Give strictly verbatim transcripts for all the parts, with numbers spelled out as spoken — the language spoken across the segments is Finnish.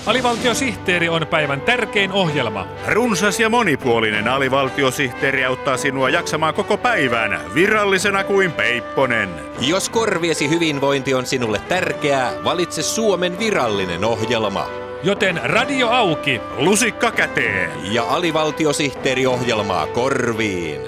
Alivaltiosihteeri on päivän tärkein ohjelma. Runsas ja monipuolinen alivaltiosihteeri auttaa sinua jaksamaan koko päivän virallisena kuin Peipponen. Jos korviesi hyvinvointi on sinulle tärkeää, valitse Suomen virallinen ohjelma. Joten radio auki, lusikka käteen ja alivaltiosihteeri ohjelmaa korviin.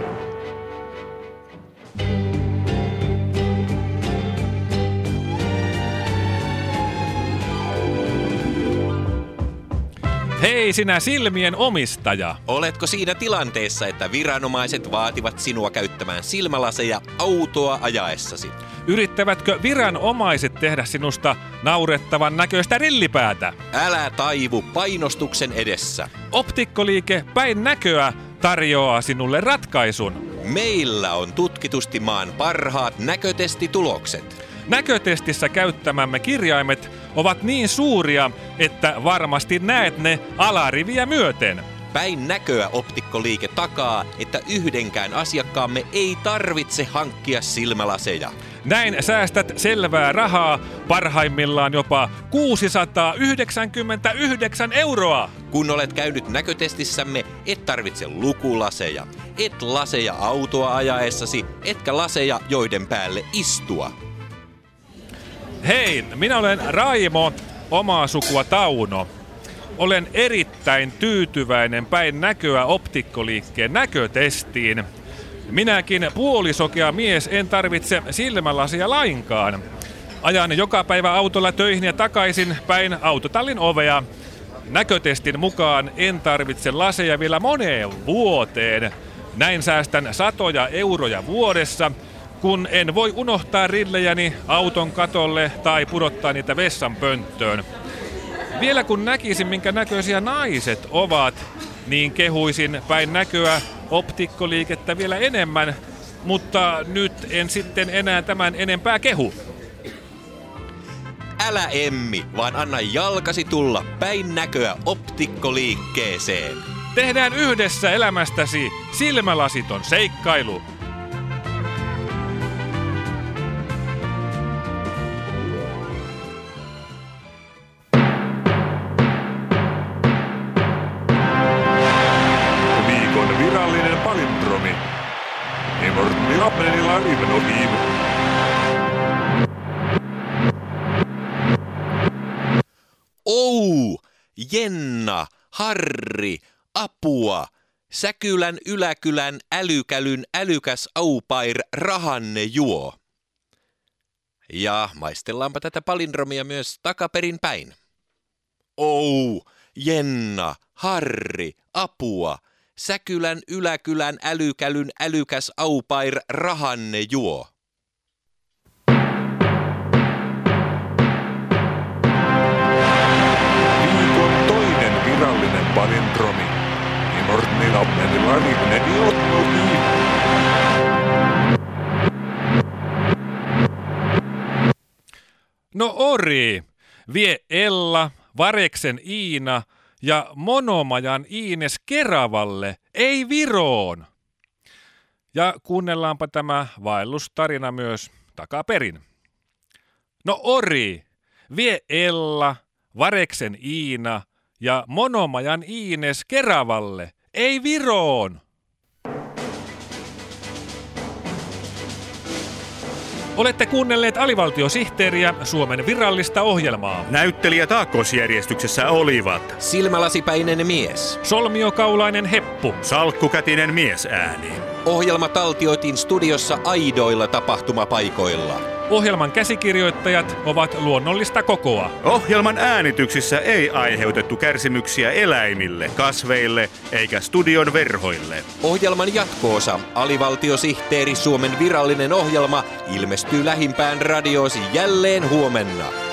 Hei sinä silmien omistaja! Oletko siinä tilanteessa, että viranomaiset vaativat sinua käyttämään silmälaseja autoa ajaessasi? Yrittävätkö viranomaiset tehdä sinusta naurettavan näköistä rillipäätä? Älä taivu painostuksen edessä. Optikkoliike Päin näköä tarjoaa sinulle ratkaisun. Meillä on tutkitusti maan parhaat näkötestitulokset. Näkötestissä käyttämämme kirjaimet ovat niin suuria, että varmasti näet ne alariviä myöten. Päin näköä optikkoliike takaa, että yhdenkään asiakkaamme ei tarvitse hankkia silmälaseja. Näin säästät selvää rahaa, parhaimmillaan jopa kuusisataayhdeksänkymmentäyhdeksän euroa. Kun olet käynyt näkötestissämme, et tarvitse lukulaseja, et laseja autoa ajaessasi, etkä laseja, joiden päälle istua. Hei, minä olen Raimo, omaa sukua Tauno. Olen erittäin tyytyväinen Päin näköä optikkoliikkeen näkötestiin. Minäkin puolisokea mies en tarvitse silmälasia lainkaan. Ajan joka päivä autolla töihin ja takaisin päin autotallin ovea. Näkötestin mukaan en tarvitse laseja vielä moneen vuoteen. Näin säästän satoja euroja vuodessa, kun en voi unohtaa rillejäni auton katolle tai pudottaa niitä vessanpönttöön. Vielä kun näkisin, minkä näköisiä naiset ovat, niin kehuisin Päin näköä optikkoliikettä vielä enemmän, mutta nyt en sitten enää tämän enempää kehu. Älä emmi, vaan anna jalkasi tulla Päin näköä optikkoliikkeeseen. Tehdään yhdessä elämästäsi silmälasiton seikkailu. Ou, Jenna, Harri, apua, Säkylän yläkylän älykälyn älykäs aupair rahanne juo. Ja maistellaanpa tätä palindromia myös takaperin päin. Ou, Jenna, Harri, apua, Säkylän yläkylän älykälyn älykäs aupair rahanne juo. Viikon toinen virallinen palindromi. No ori, vie Ella, Vareksen Iina ja Monomajan Iines Keravalle, ei Viroon. Ja kuunnellaanpa tämä vaellustarina myös takaperin. No ori, vie Ella, Vareksen Iina ja Monomajan Iines Keravalle, ei Viroon. Olette kuunnelleet alivaltiosihteeriä, Suomen virallista ohjelmaa. Näyttelijät aakkosjärjestyksessä olivat Silmälasipäinen mies, Solmiokaulainen heppu, salkkukätinen miesääni. Ohjelma taltioitiin studiossa aidoilla tapahtumapaikoilla. Ohjelman käsikirjoittajat ovat luonnollista kokoa. Ohjelman äänityksissä ei aiheutettu kärsimyksiä eläimille, kasveille eikä studion verhoille. Ohjelman jatko-osa, alivaltiosihteeri Suomen virallinen ohjelma, ilmestyy lähimpään radioosi jälleen huomenna.